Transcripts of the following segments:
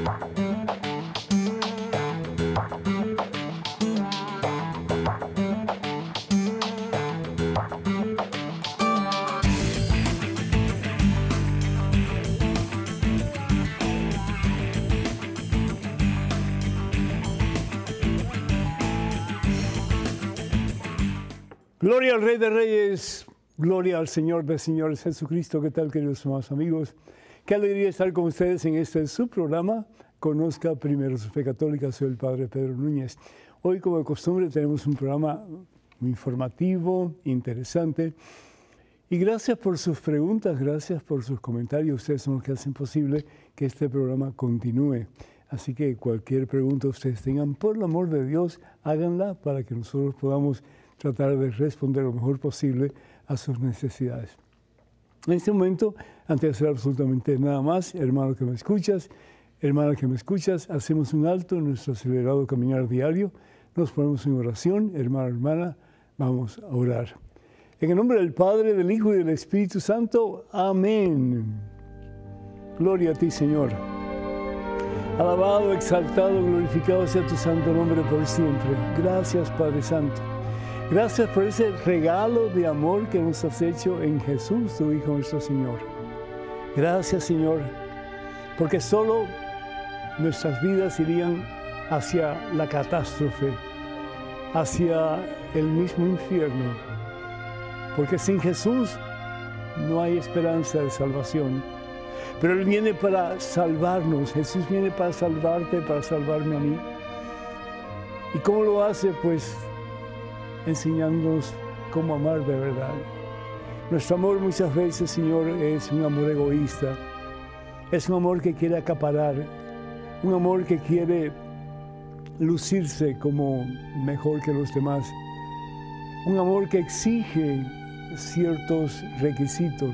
Gloria al Rey de Reyes, gloria al Señor de Señores, Jesucristo. ¿Qué tal, queridos hermanos amigos? Qué alegría estar con ustedes en este su programa. Conozca primero su fe católica. Soy el Padre Pedro Núñez. Hoy, como de costumbre, tenemos un programa muy informativo, interesante. Y gracias por sus preguntas, gracias por sus comentarios. Ustedes son los que hacen posible que este programa continúe. Así que cualquier pregunta ustedes tengan, por el amor de Dios, háganla para que nosotros podamos tratar de responder lo mejor posible a sus necesidades. En este momento, antes de hacer absolutamente nada más, hermano que me escuchas, hermana que me escuchas, hacemos un alto en nuestro acelerado caminar diario, nos ponemos en oración, hermana, vamos a orar. En el nombre del Padre, del Hijo y del Espíritu Santo, amén. Gloria a ti, Señor. Alabado, exaltado, glorificado sea tu santo nombre por siempre. Gracias, Padre Santo. Gracias por ese regalo de amor que nos has hecho en Jesús, tu Hijo, nuestro Señor. Gracias, Señor, porque solo nuestras vidas irían hacia la catástrofe, hacia el mismo infierno. Porque sin Jesús no hay esperanza de salvación. Pero Él viene para salvarnos. Jesús viene para salvarte, para salvarme a mí. ¿Y cómo lo hace? Pues enseñándonos cómo amar de verdad. Nuestro amor muchas veces, Señor, es un amor egoísta. Es un amor que quiere acaparar. Un amor que quiere lucirse como mejor que los demás. Un amor que exige ciertos requisitos.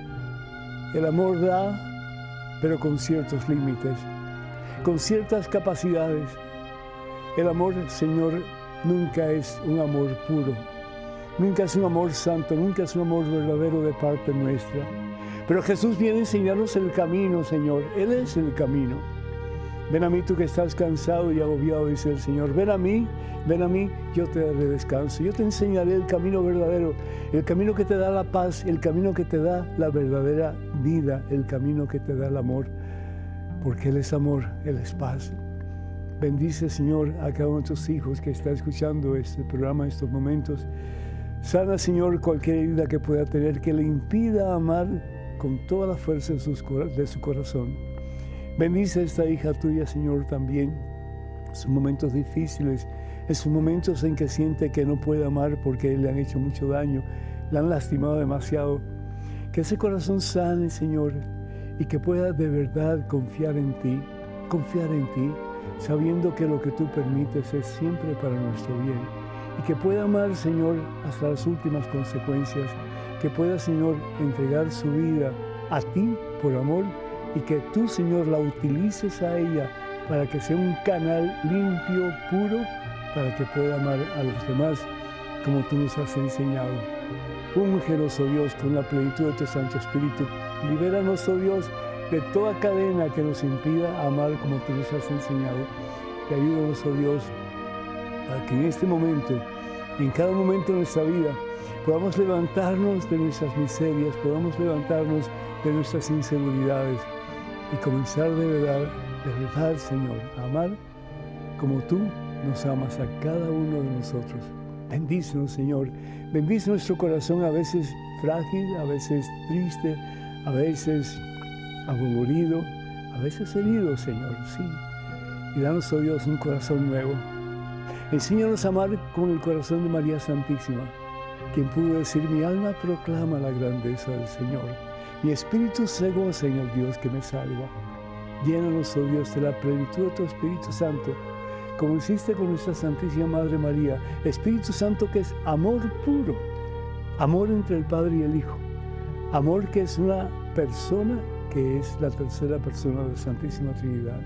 El amor da, pero con ciertos límites, con ciertas capacidades. El amor, Señor, nunca es un amor puro, nunca es un amor santo, nunca es un amor verdadero de parte nuestra. Pero Jesús viene a enseñarnos el camino, Señor. Él es el camino. Ven a mí tú que estás cansado y agobiado, dice el Señor. Ven a mí, yo te daré descanso. Yo te enseñaré el camino verdadero, el camino que te da la paz, el camino que te da la verdadera vida, el camino que te da el amor. Porque Él es amor, Él es paz. Bendice, Señor, a cada uno de tus hijos que está escuchando este programa en estos momentos. Sana, Señor, cualquier herida que pueda tener que le impida amar con toda la fuerza de su corazón. Bendice a esta hija tuya, Señor, también. En sus momentos difíciles, en sus momentos en que siente que no puede amar porque le han hecho mucho daño, le han lastimado demasiado. Que ese corazón sane, Señor, y que pueda de verdad confiar en ti, sabiendo que lo que tú permites es siempre para nuestro bien. Y que pueda amar, Señor, hasta las últimas consecuencias. Que pueda, Señor, entregar su vida a ti por amor. Y que tú, Señor, la utilices a ella para que sea un canal limpio, puro, para que pueda amar a los demás como tú nos has enseñado. Úngenos, oh Dios, con la plenitud de tu Santo Espíritu. Libéranos, oh Dios, de toda cadena que nos impida amar como tú nos has enseñado. Y ayúdanos, oh Dios, para que en este momento, en cada momento de nuestra vida, podamos levantarnos de nuestras miserias, podamos levantarnos de nuestras inseguridades y comenzar de verdad, Señor, a amar como tú nos amas a cada uno de nosotros. Bendícenos, Señor. Bendice nuestro corazón, a veces frágil, a veces triste, a veces abolorido, a veces herido, Señor, sí. Y danos, oh Dios, un corazón nuevo. Enséñanos a amar con el corazón de María Santísima, quien pudo decir: mi alma proclama la grandeza del Señor. Mi espíritu se goza en el Dios que me salva. Llénanos, oh Dios, de la plenitud de tu Espíritu Santo, como hiciste con nuestra Santísima Madre María. Espíritu Santo, que es amor puro, amor entre el Padre y el Hijo, amor que es una persona, que es la tercera persona de la Santísima Trinidad.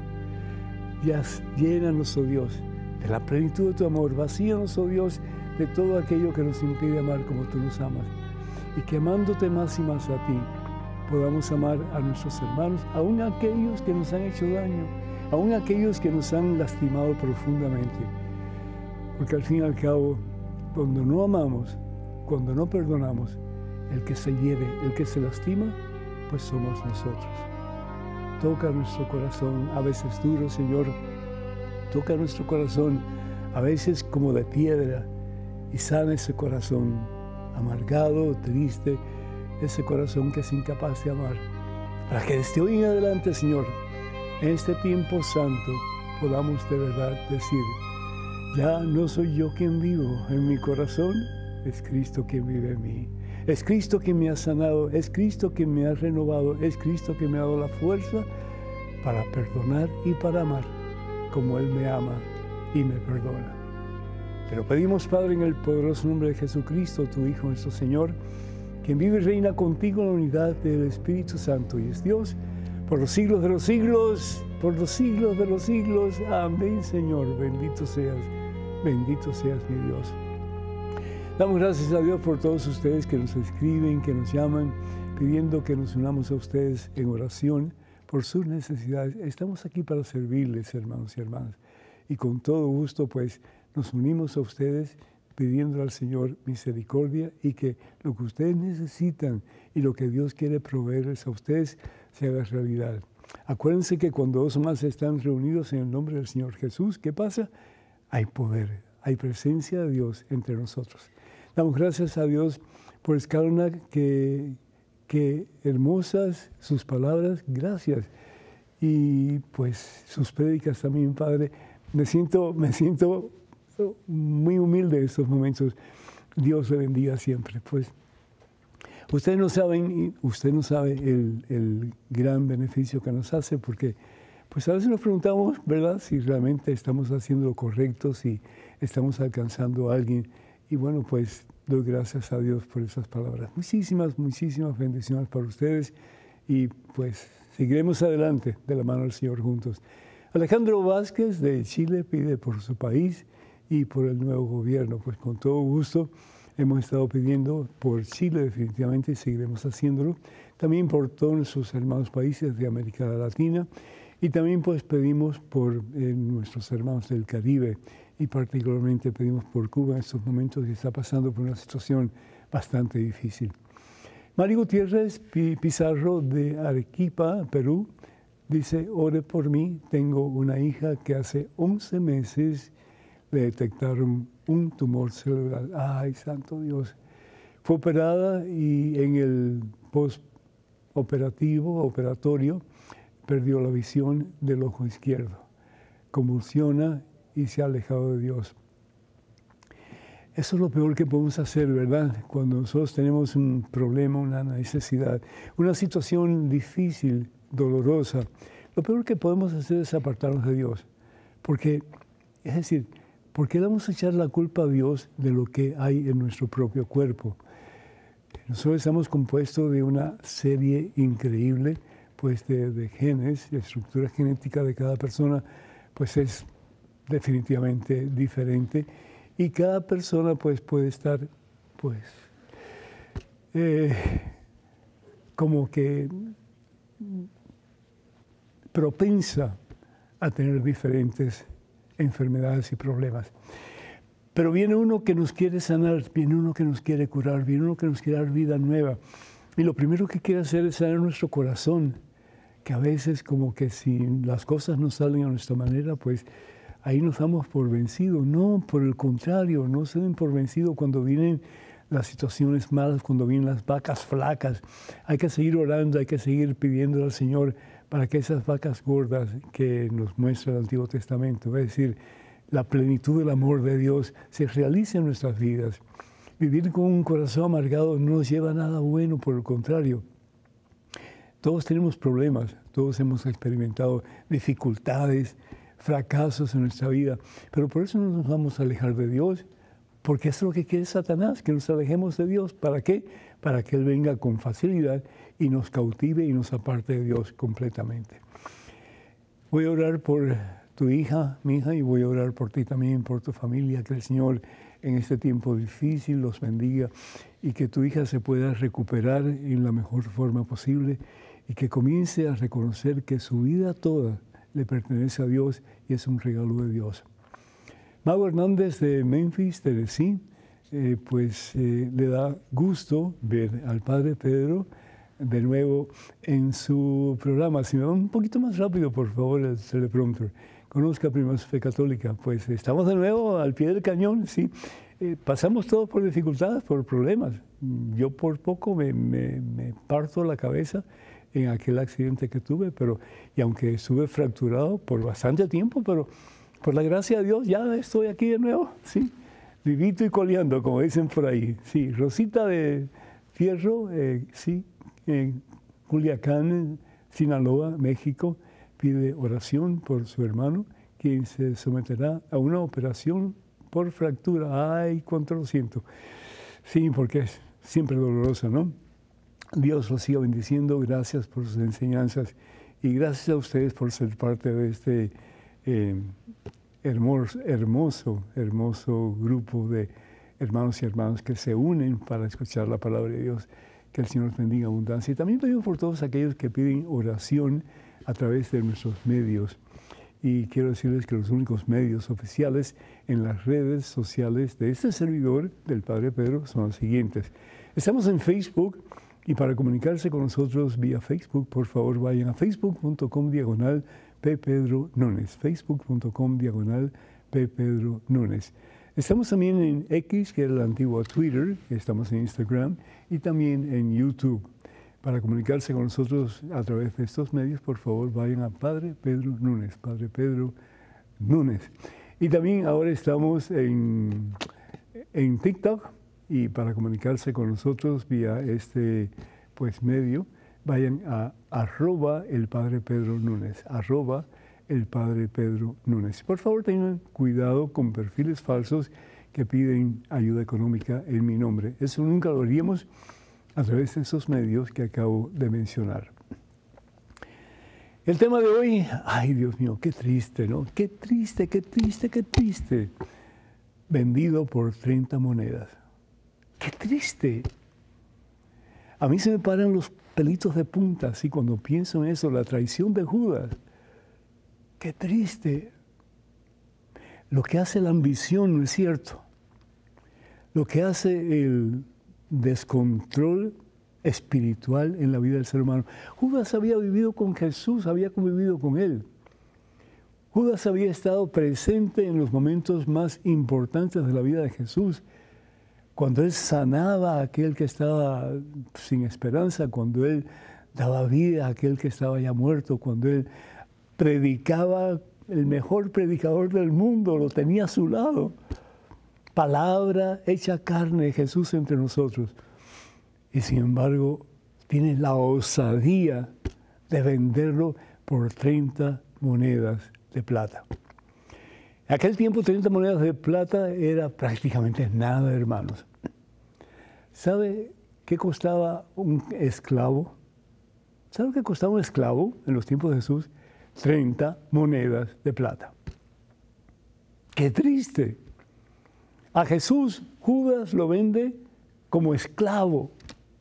Llénanos, oh Dios, de la plenitud de tu amor. Vacíanos, oh Dios, de todo aquello que nos impide amar como tú nos amas. Y que amándote más y más a ti, podamos amar a nuestros hermanos, aun aquellos que nos han hecho daño, aún aquellos que nos han lastimado profundamente. Porque al fin y al cabo, cuando no amamos, cuando no perdonamos, el que se hiere, el que se lastima, pues somos nosotros. Toca nuestro corazón, a veces duro, Señor. Toca nuestro corazón, a veces como de piedra, y sana ese corazón amargado, triste, ese corazón que es incapaz de amar. Para que desde hoy en adelante, Señor, en este tiempo santo, podamos de verdad decir, ya no soy yo quien vivo en mi corazón, es Cristo quien vive en mí. Es Cristo quien me ha sanado, es Cristo quien me ha renovado, es Cristo quien me ha dado la fuerza para perdonar y para amar, como Él me ama y me perdona. Te lo pedimos, Padre, en el poderoso nombre de Jesucristo, tu Hijo, nuestro Señor, quien vive y reina contigo en la unidad del Espíritu Santo y es Dios, por los siglos de los siglos, por los siglos de los siglos. Amén, Señor. Bendito seas mi Dios. Damos gracias a Dios por todos ustedes que nos escriben, que nos llaman, pidiendo que nos unamos a ustedes en oración por sus necesidades. Estamos aquí para servirles, hermanos y hermanas. Y con todo gusto, pues, nos unimos a ustedes pidiendo al Señor misericordia y que lo que ustedes necesitan y lo que Dios quiere proveerles a ustedes se haga realidad. Acuérdense que cuando dos o más están reunidos en el nombre del Señor Jesús, ¿qué pasa? Hay poder, hay presencia de Dios entre nosotros. Damos gracias a Dios por Escalona, que hermosas sus palabras, gracias. Y pues sus prédicas también, Padre. Me siento muy humilde en estos momentos. Dios le bendiga siempre. Pues usted no sabe el gran beneficio que nos hace, porque pues a veces nos preguntamos, ¿verdad?, si realmente estamos haciendo lo correcto, si estamos alcanzando a alguien. Y bueno, pues doy gracias a Dios por esas palabras. Muchísimas bendiciones para ustedes y pues seguiremos adelante de la mano del Señor juntos. Alejandro Vázquez de Chile pide por su país y por el nuevo gobierno. Pues con todo gusto hemos estado pidiendo por Chile definitivamente y seguiremos haciéndolo. También por todos nuestros hermanos países de América Latina y también pues pedimos por nuestros hermanos del Caribe y particularmente pedimos por Cuba en estos momentos que está pasando por una situación bastante difícil. Mari Gutiérrez Pizarro de Arequipa, Perú, dice, ore por mí, tengo una hija que hace 11 meses le detectaron un tumor cerebral. ¡Ay, santo Dios! Fue operada y en el operatorio, perdió la visión del ojo izquierdo. Convulsiona y se ha alejado de Dios. Eso es lo peor que podemos hacer, ¿verdad? Cuando nosotros tenemos un problema, una necesidad, una situación difícil, dolorosa, lo peor que podemos hacer es apartarnos de Dios. Porque, es decir, ¿por qué le vamos a echar la culpa a Dios de lo que hay en nuestro propio cuerpo? Nosotros estamos compuestos de una serie increíble pues, de genes, de estructura genética de cada persona, pues es definitivamente diferente. Y cada persona pues, puede estar pues, como que propensa a tener diferentes enfermedades y problemas. Pero viene uno que nos quiere sanar, viene uno que nos quiere curar, viene uno que nos quiere dar vida nueva. Y lo primero que quiere hacer es sanar nuestro corazón, que a veces como que si las cosas no salen a nuestra manera, pues ahí nos damos por vencidos. No, por el contrario, no se den por vencidos cuando vienen las situaciones malas, cuando vienen las vacas flacas. Hay que seguir orando, hay que seguir pidiendo al Señor para que esas vacas gordas que nos muestra el Antiguo Testamento, es decir, la plenitud del amor de Dios, se realice en nuestras vidas. Vivir con un corazón amargado no nos lleva a nada bueno, por el contrario. Todos tenemos problemas, todos hemos experimentado dificultades, fracasos en nuestra vida, pero por eso no nos vamos a alejar de Dios, porque es lo que quiere Satanás, que nos alejemos de Dios. ¿Para qué? Para que Él venga con facilidad y nos cautive y nos aparte de Dios completamente. Voy a orar por tu hija, mi hija, y voy a orar por ti también, por tu familia, que el Señor en este tiempo difícil los bendiga y que tu hija se pueda recuperar en la mejor forma posible y que comience a reconocer que su vida toda le pertenece a Dios y es un regalo de Dios. Mago Hernández de Memphis, Tennessee, le da gusto ver al Padre Pedro de nuevo en su programa. Si me va un poquito más rápido, por favor, el teleprompter. Conozca Primera Fe Católica. Pues estamos de nuevo al pie del cañón, sí. Pasamos todos por dificultades, por problemas. Yo por poco me parto la cabeza en aquel accidente que tuve, y aunque estuve fracturado por bastante tiempo, pero por la gracia de Dios ya estoy aquí de nuevo, sí. Vivito y coleando, como dicen por ahí. Sí, Rosita de Fierro, sí, en Culiacán, Sinaloa, México, pide oración por su hermano, quien se someterá a una operación por fractura. Ay, cuánto lo siento. Sí, porque es siempre doloroso, ¿no? Dios los siga bendiciendo. Gracias por sus enseñanzas y gracias a ustedes por ser parte de este hermoso grupo de hermanos y hermanas que se unen para escuchar la palabra de Dios. Que el Señor nos bendiga en abundancia. Y también pedimos por todos aquellos que piden oración a través de nuestros medios. Y quiero decirles que los únicos medios oficiales en las redes sociales de este servidor, del Padre Pedro, son los siguientes. Estamos en Facebook y para comunicarse con nosotros vía Facebook, por favor vayan a facebook.com/ppedronunes, facebook.com/ppedronunes. Estamos también en X, que era el antiguo Twitter, estamos en Instagram y también en YouTube. Para comunicarse con nosotros a través de estos medios, por favor, vayan a Padre Pedro Nunes, Padre Pedro Nunes. Y también ahora estamos en TikTok y para comunicarse con nosotros vía este medio, vayan a @elpadrepedronunes, @elpadrepedronunes. Por favor, tengan cuidado con perfiles falsos que piden ayuda económica en mi nombre. Eso nunca lo haríamos a través de esos medios que acabo de mencionar. El tema de hoy, ay Dios mío, qué triste, ¿no? Qué triste, qué triste, qué triste. Vendido por 30 monedas. Qué triste. A mí se me paran los pelitos de punta, así cuando pienso en eso, la traición de Judas. Qué triste. Lo que hace la ambición, ¿no es cierto? Lo que hace el descontrol espiritual en la vida del ser humano. Judas había vivido con Jesús, había convivido con Él. Judas había estado presente en los momentos más importantes de la vida de Jesús. Cuando Él sanaba a aquel que estaba sin esperanza, cuando Él daba vida a aquel que estaba ya muerto, cuando Él predicaba, el mejor predicador del mundo, lo tenía a su lado. Palabra hecha carne, Jesús entre nosotros. Y sin embargo, tiene la osadía de venderlo por 30 monedas de plata. En aquel tiempo, 30 monedas de plata era prácticamente nada, hermanos. ¿Sabe qué costaba un esclavo? ¿Sabe qué costaba un esclavo en los tiempos de Jesús? 30 monedas de plata. ¡Qué triste! A Jesús, Judas lo vende como esclavo.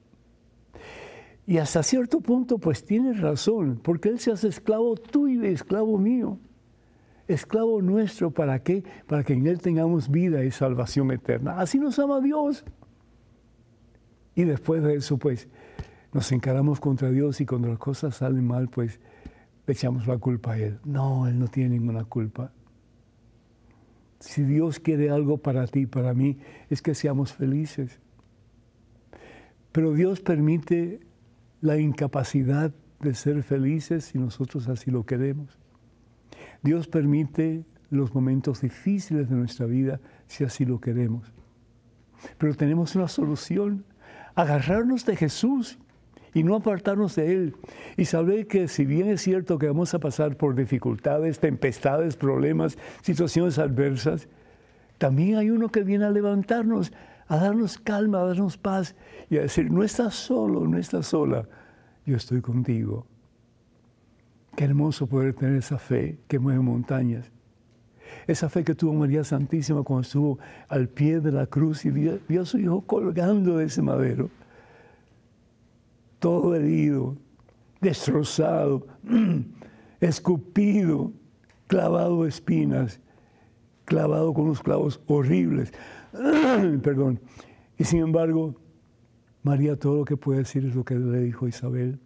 Y hasta cierto punto, pues tiene razón, porque Él se hace esclavo tuyo y esclavo mío. Esclavo nuestro, ¿para qué? Para que en Él tengamos vida y salvación eterna. Así nos ama Dios. Y después de eso, pues, nos encaramos contra Dios y cuando las cosas salen mal, pues, le echamos la culpa a Él. No, Él no tiene ninguna culpa. Si Dios quiere algo para ti y para mí, es que seamos felices. Pero Dios permite la incapacidad de ser felices si nosotros así lo queremos. Dios permite los momentos difíciles de nuestra vida si así lo queremos. Pero tenemos una solución, agarrarnos de Jesús y no apartarnos de Él. Y saber que si bien es cierto que vamos a pasar por dificultades, tempestades, problemas, situaciones adversas, también hay uno que viene a levantarnos, a darnos calma, a darnos paz y a decir, no estás solo, no estás sola, yo estoy contigo. Qué hermoso poder tener esa fe que mueve montañas. Esa fe que tuvo María Santísima cuando estuvo al pie de la cruz y vio a su hijo colgando de ese madero. Todo herido, destrozado, escupido, clavado de espinas, clavado con unos clavos horribles. Perdón. Y sin embargo, María todo lo que puede decir es lo que le dijo a Isabel.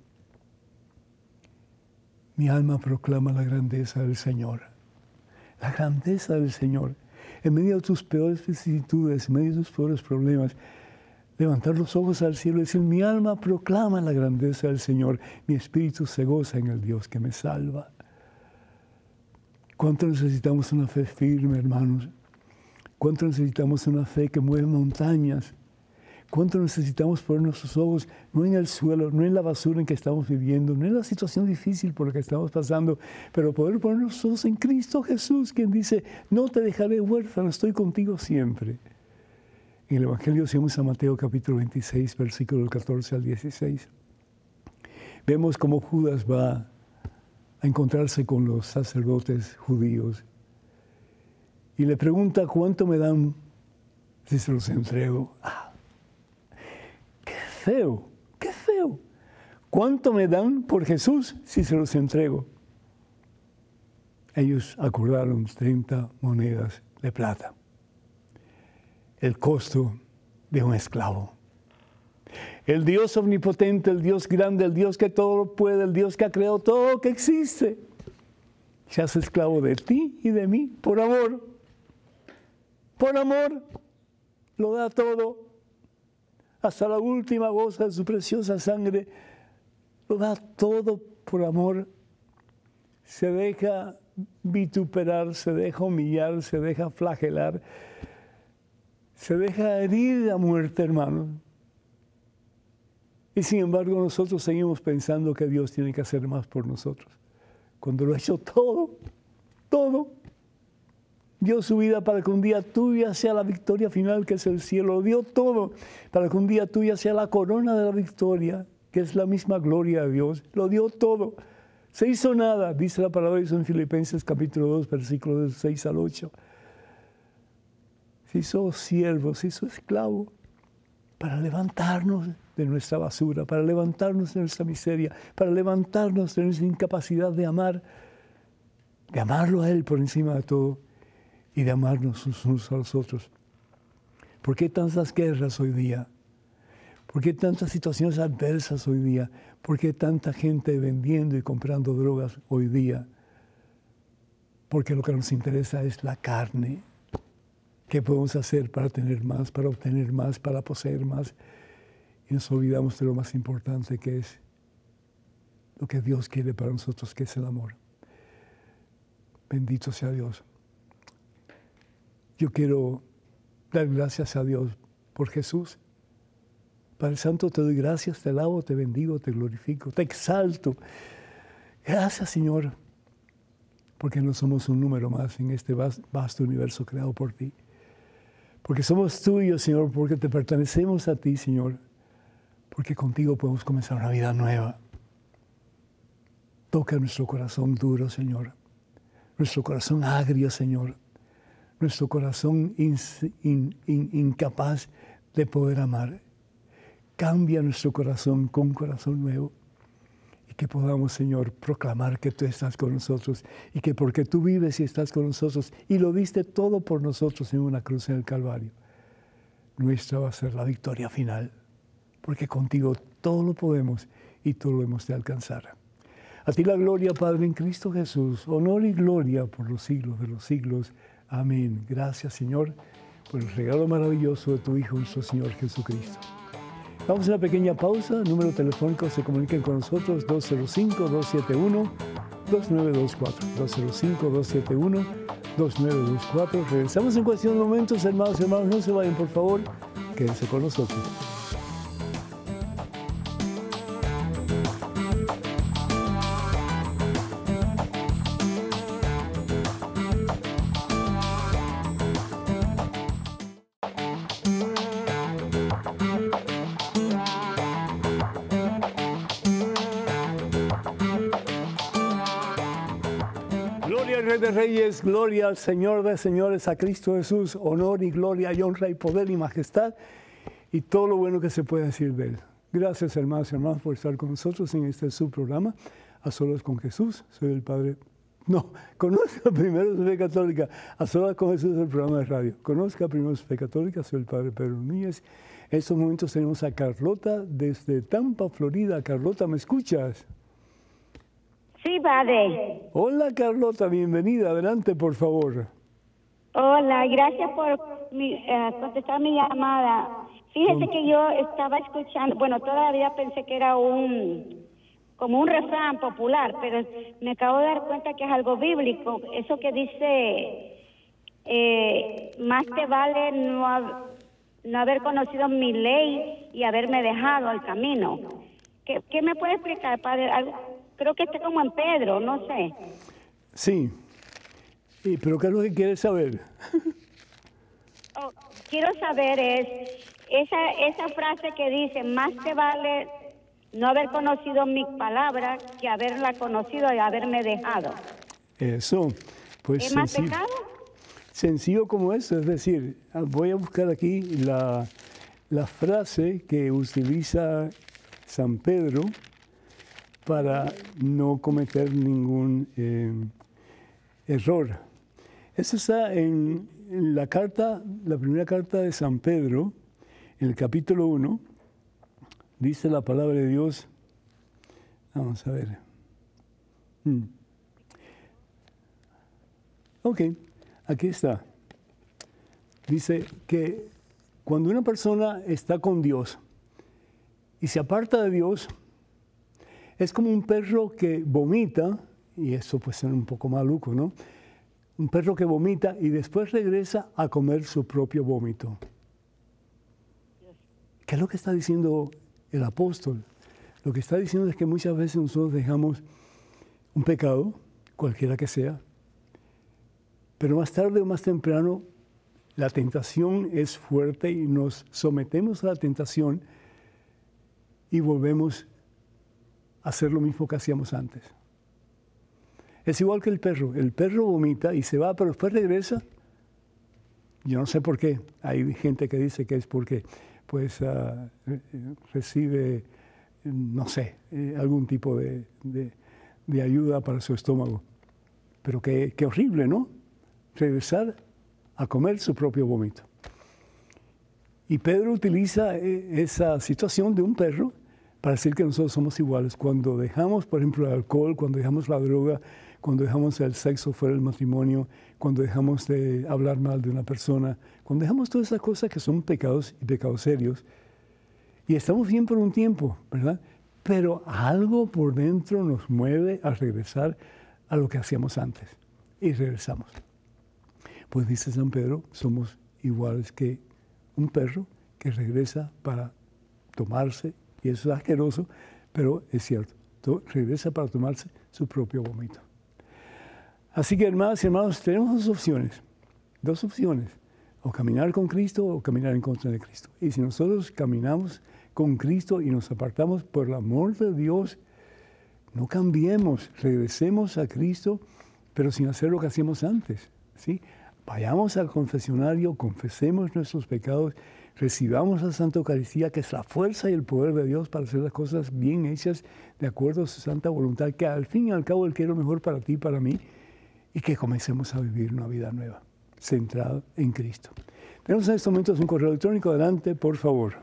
Mi alma proclama la grandeza del Señor. La grandeza del Señor. En medio de tus peores vicisitudes, en medio de tus peores problemas, levantar los ojos al cielo y decir, mi alma proclama la grandeza del Señor. Mi espíritu se goza en el Dios que me salva. ¿Cuánto necesitamos una fe firme, hermanos? ¿Cuánto necesitamos una fe que mueve montañas? ¿Cuánto necesitamos poner nuestros ojos no en el suelo, no en la basura en que estamos viviendo, no en la situación difícil por la que estamos pasando, pero poder poner nuestros ojos en Cristo Jesús, quien dice, no te dejaré huérfano, estoy contigo siempre. En el Evangelio seguimos a Mateo capítulo 26, versículos 14 al 16. Vemos cómo Judas va a encontrarse con los sacerdotes judíos y le pregunta, ¿cuánto me dan si se los entrego? ¡Qué feo! ¡Qué feo! ¿Cuánto me dan por Jesús si se los entrego? Ellos acordaron 30 monedas de plata. El costo de un esclavo. El Dios omnipotente, el Dios grande, el Dios que todo lo puede, el Dios que ha creado todo lo que existe, se hace esclavo de ti y de mí por amor. Por amor, lo da todo. Hasta la última goza de su preciosa sangre, lo da todo por amor. Se deja vituperar, se deja humillar, se deja flagelar, se deja herir a muerte, hermanos. Y sin embargo nosotros seguimos pensando que Dios tiene que hacer más por nosotros. Cuando lo ha hecho todo, todo. Dio su vida para que un día tuya sea la victoria final, que es el cielo. Lo dio todo para que un día tuya sea la corona de la victoria, que es la misma gloria de Dios. Lo dio todo. Se hizo nada, dice la palabra de Dios en Filipenses capítulo 2, versículos 6 al 8. Se hizo siervo, se hizo esclavo para levantarnos de nuestra basura, para levantarnos de nuestra miseria, para levantarnos de nuestra incapacidad de amar, de amarlo a Él por encima de todo y de amarnos unos a los otros. ¿Por qué tantas guerras hoy día? ¿Por qué tantas situaciones adversas hoy día? ¿Por qué tanta gente vendiendo y comprando drogas hoy día? Porque lo que nos interesa es la carne. ¿Qué podemos hacer para tener más, para obtener más, para poseer más? Y nos olvidamos de lo más importante, que es lo que Dios quiere para nosotros, que es el amor. Bendito sea Dios. Yo quiero dar gracias a Dios por Jesús. Padre Santo, te doy gracias, te alabo, te bendigo, te glorifico, te exalto. Gracias, Señor, porque no somos un número más en este vasto universo creado por ti. Porque somos tuyos, Señor, porque te pertenecemos a ti, Señor, porque contigo podemos comenzar una vida nueva. Toca nuestro corazón duro, Señor, nuestro corazón agrio, Señor, nuestro corazón incapaz de poder amar. Cambia nuestro corazón con un corazón nuevo y que podamos, Señor, proclamar que tú estás con nosotros y que porque tú vives y estás con nosotros y lo diste todo por nosotros en una cruz en el Calvario, nuestra va a ser la victoria final, porque contigo todo lo podemos y todo lo hemos de alcanzar. A ti la gloria, Padre, en Cristo Jesús, honor y gloria por los siglos de los siglos. Amén. Gracias, Señor, por el regalo maravilloso de tu Hijo, nuestro Señor Jesucristo. Vamos a una pequeña pausa. Número telefónico, se comuniquen con nosotros, 205-271-2924. 205-271-2924. Regresamos en cuestión de momentos, hermanos y hermanos. No se vayan, por favor. Quédense con nosotros. Gloria al Rey de Reyes, gloria al Señor de Señores, a Cristo Jesús, honor y gloria y honra y poder y majestad y todo lo bueno que se puede decir de Él. Gracias, hermanos y hermanas, por estar con nosotros en este subprograma. A Solas con Jesús, soy el Padre. No, conozca primero su fe católica. A Solas con Jesús es el programa de radio. Conozca primero su fe católica, soy el Padre Pedro Núñez. En estos momentos tenemos a Carlota desde Tampa, Florida. Carlota, ¿me escuchas? Sí, padre. Hola, Carlota, bienvenida. Adelante, por favor. Hola, gracias por contestar mi llamada. Fíjese que yo estaba escuchando, bueno, todavía pensé que era como un refrán popular, pero me acabo de dar cuenta que es algo bíblico. Eso que dice, más te vale no haber conocido mi ley y haberme dejado al camino. ¿Qué me puede explicar, padre? Creo que está como en Pedro, no sé. Sí. ¿Pero qué es lo que quieres saber? Quiero saber esa frase que dice, más te vale no haber conocido mi palabra que haberla conocido y haberme dejado. Eso, pues ¿Es más pecado? Sencillo como eso, es decir, voy a buscar aquí la frase que utiliza San Pedro para no cometer ningún error. Eso está en la primera carta de San Pedro, en el capítulo 1, dice la palabra de Dios. Vamos a ver. Ok, aquí está. Dice que cuando una persona está con Dios y se aparta de Dios, es como un perro que vomita, y eso puede ser un poco maluco, ¿no? Un perro que vomita y después regresa a comer su propio vómito. ¿Qué es lo que está diciendo el apóstol? Lo que está diciendo es que muchas veces nosotros dejamos un pecado, cualquiera que sea, pero más tarde o más temprano la tentación es fuerte y nos sometemos a la tentación y volvemos a hacer lo mismo que hacíamos antes. Es igual que el perro vomita y se va, pero después regresa. Yo no sé por qué, hay gente que dice que es porque pues recibe, no sé, algún tipo de ayuda para su estómago. Pero qué horrible, ¿no? Regresar a comer su propio vómito. Y Pedro utiliza esa situación de un perro para decir que nosotros somos iguales. Cuando dejamos, por ejemplo, el alcohol, cuando dejamos la droga, cuando dejamos el sexo fuera del matrimonio, cuando dejamos de hablar mal de una persona, cuando dejamos todas esas cosas que son pecados y pecados serios, y estamos bien por un tiempo, ¿verdad? Pero algo por dentro nos mueve a regresar a lo que hacíamos antes. Y regresamos. Pues dice San Pedro, somos iguales que un perro que regresa para tomarse, y eso es asqueroso, pero es cierto, regresa para tomarse su propio vómito. Así que, hermanas y hermanos, tenemos dos opciones, o caminar con Cristo o caminar en contra de Cristo. Y si nosotros caminamos con Cristo y nos apartamos por el amor de Dios, no cambiemos, regresemos a Cristo, pero sin hacer lo que hacíamos antes, ¿sí? Vayamos al confesionario, confesemos nuestros pecados, recibamos la Santa Eucaristía, que es la fuerza y el poder de Dios para hacer las cosas bien hechas de acuerdo a su santa voluntad, que al fin y al cabo Él quiere lo mejor para ti y para mí, y que comencemos a vivir una vida nueva, centrada en Cristo. Tenemos en estos momentos un correo electrónico. Adelante, por favor.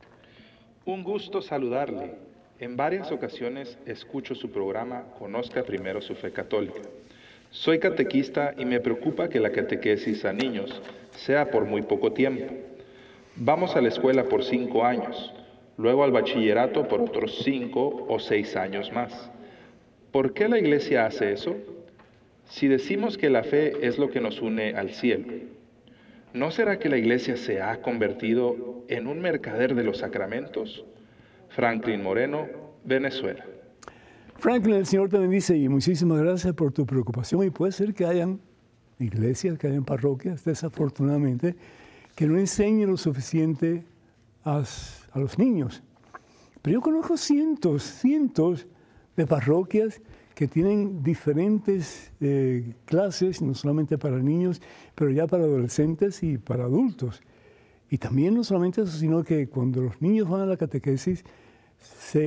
Un gusto saludarle. En varias ocasiones escucho su programa Conozca Primero su Fe Católica. Soy catequista y me preocupa que la catequesis a niños sea por muy poco tiempo. Vamos a la escuela por 5 años, luego al bachillerato por otros 5 o 6 años más. ¿Por qué la Iglesia hace eso? Si decimos que la fe es lo que nos une al cielo, ¿no será que la Iglesia se ha convertido en un mercader de los sacramentos? Franklin Moreno, Venezuela. Franklin, el Señor te bendice y muchísimas gracias por tu preocupación. Y puede ser que hayan iglesias, que hayan parroquias, desafortunadamente, que no enseñen lo suficiente a los niños. Pero yo conozco cientos de parroquias que tienen diferentes clases, no solamente para niños, pero ya para adolescentes y para adultos. Y también no solamente eso, sino que cuando los niños van a la catequesis, se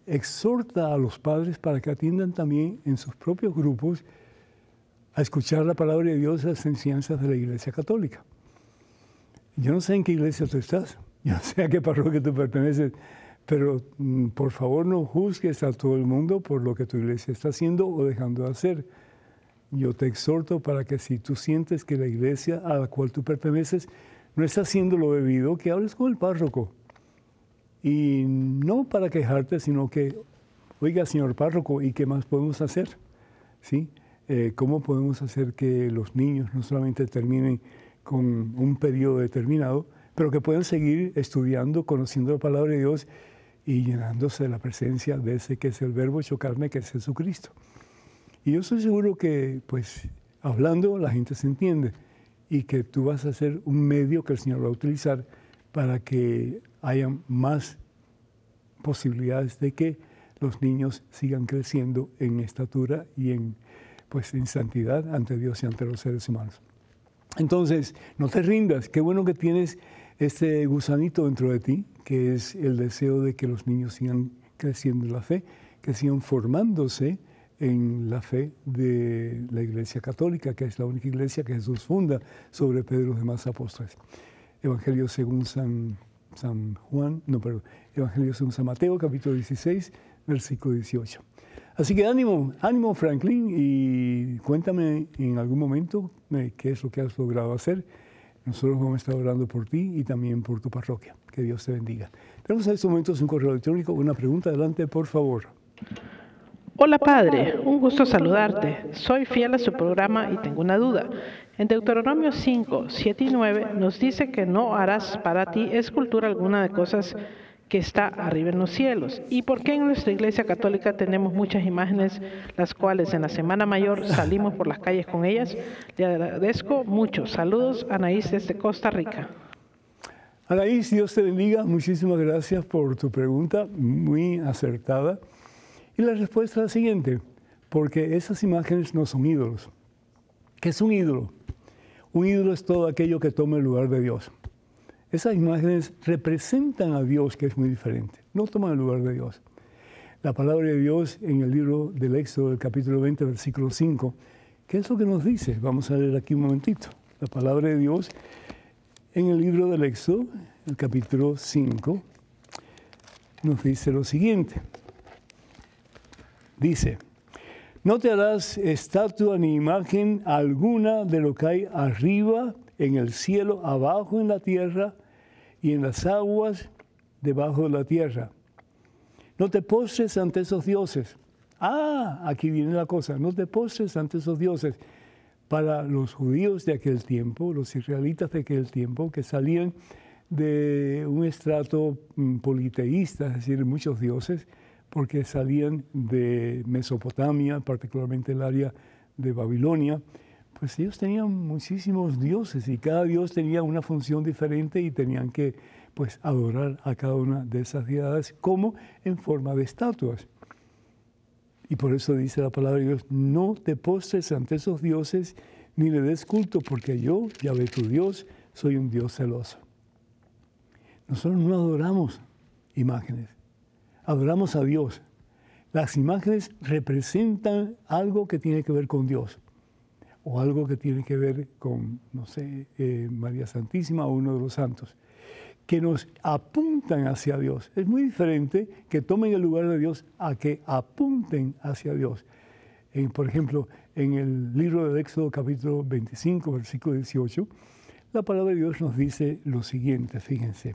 exhorta a los padres para que atiendan también en sus propios grupos a escuchar la palabra de Dios, las enseñanzas de la Iglesia Católica. Yo no sé en qué iglesia tú estás, yo no sé a qué parroquia tú perteneces, pero por favor no juzgues a todo el mundo por lo que tu iglesia está haciendo o dejando de hacer. Yo te exhorto para que si tú sientes que la iglesia a la cual tú perteneces no está haciendo lo debido, que hables con el párroco. Y no para quejarte, sino que, oiga, señor párroco, ¿y qué más podemos hacer? ¿Sí? ¿Cómo podemos hacer que los niños no solamente terminen con un periodo determinado, pero que puedan seguir estudiando, conociendo la palabra de Dios y llenándose de la presencia de ese que es el verbo hecho carne, que es Jesucristo? Y yo estoy seguro que, pues, hablando la gente se entiende y que tú vas a ser un medio que el Señor va a utilizar para que haya más posibilidades de que los niños sigan creciendo en estatura y en santidad ante Dios y ante los seres humanos. Entonces, no te rindas. Qué bueno que tienes este gusanito dentro de ti, que es el deseo de que los niños sigan creciendo en la fe, que sigan formándose en la fe de la Iglesia Católica, que es la única iglesia que Jesús funda sobre Pedro y los demás apóstoles. Evangelio según San Mateo, capítulo 16, versículo 18. Así que ánimo Franklin, y cuéntame en algún momento qué es lo que has logrado hacer. Nosotros vamos a estar orando por ti y también por tu parroquia. Que Dios te bendiga. Tenemos en estos momentos un correo electrónico, una pregunta. Adelante, por favor. Hola Padre, un gusto saludarte. Soy fiel a su programa y tengo una duda. En Deuteronomio 5, 7 y 9 nos dice que no harás para ti escultura alguna de cosas que está arriba en los cielos. ¿Y por qué en nuestra Iglesia Católica tenemos muchas imágenes, las cuales en la Semana Mayor salimos por las calles con ellas? Le agradezco mucho. Saludos, Anaís desde Costa Rica. Anaís, Dios te bendiga. Muchísimas gracias por tu pregunta, muy acertada. Y la respuesta es la siguiente: porque esas imágenes no son ídolos. ¿Qué es un ídolo? Un ídolo es todo aquello que toma el lugar de Dios. Esas imágenes representan a Dios, que es muy diferente. No toman el lugar de Dios. La palabra de Dios en el libro del Éxodo, el capítulo 20, versículo 5, ¿qué es lo que nos dice? Vamos a leer aquí un momentito. La palabra de Dios en el libro del Éxodo, el capítulo 5, nos dice lo siguiente. Dice: no te harás estatua ni imagen alguna de lo que hay arriba en el cielo, abajo en la tierra y en las aguas debajo de la tierra. No te postres ante esos dioses. Aquí viene la cosa. No te postres ante esos dioses. Para los judíos de aquel tiempo, los israelitas de aquel tiempo, que salían de un estrato politeísta, es decir, muchos dioses, porque salían de Mesopotamia, particularmente el área de Babilonia, pues ellos tenían muchísimos dioses y cada dios tenía una función diferente y tenían que adorar a cada una de esas deidades como en forma de estatuas. Y por eso dice la palabra de Dios: no te postres ante esos dioses ni le des culto, porque yo, Yahvé tu Dios, soy un Dios celoso. Nosotros no adoramos imágenes, adoramos a Dios. Las imágenes representan algo que tiene que ver con Dios, o algo que tiene que ver con, María Santísima o uno de los santos, que nos apuntan hacia Dios. Es muy diferente que tomen el lugar de Dios a que apunten hacia Dios. Por ejemplo, en el libro del Éxodo, capítulo 25, versículo 18, la palabra de Dios nos dice lo siguiente, fíjense.